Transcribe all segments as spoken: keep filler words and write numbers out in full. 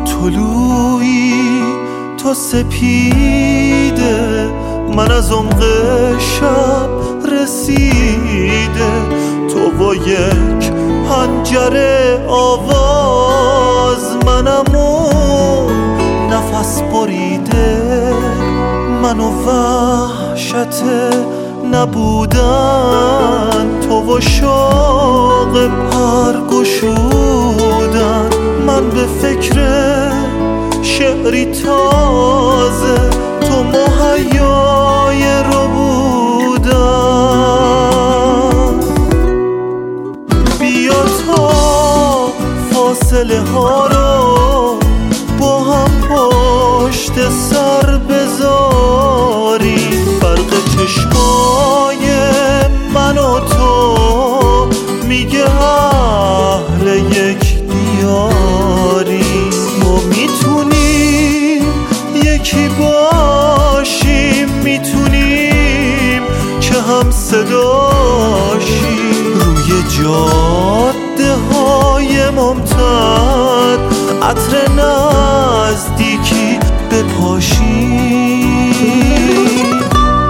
طلوعی تو سپیده، من از عمق شب رسیده، تو با یک پنجره آواز، منم اون نفس بریده، من و وحشت نبودن، تو و شوق پرگشودن، من به فکر شعری تازه، تو مهیای رو بودن. بیا تا فاصله ها رو با هم پشت سر بذاریم، فرق چشمای من و تو میگه اهل یک دیاری. ما میتونیم یکی باشیم، میتونیم که هم صداشیم، روی جاده های ممتد عطر نزدیکی بپاشیم.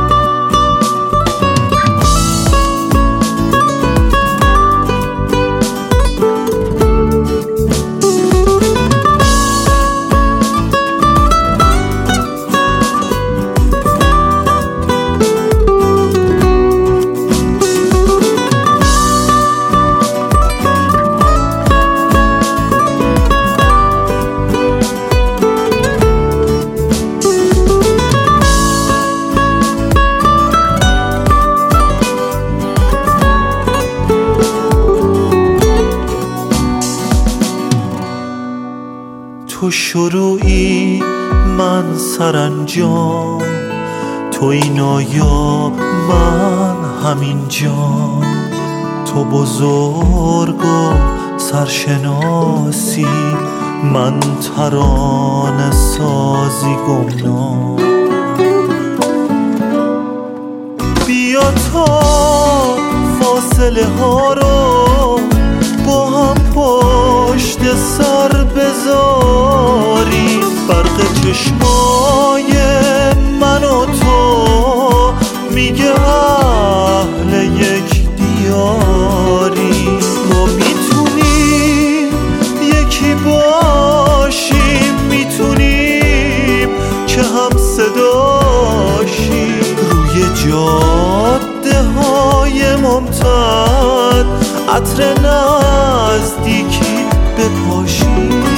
تو شروعی من سرانجام، تو این نایاب من همین جام، تو بزرگ و سرشناسی، من ترانه سازی گمنام. بیا تا فاصله ها رو با هم پشت سر بذاری، فرق چشمای من و تو میگه اهل یک دیاری. ما میتونیم یکی باشیم، میتونیم که هم صداشیم، روی جاده های ممتد عطر نزدیکی بپاشیم.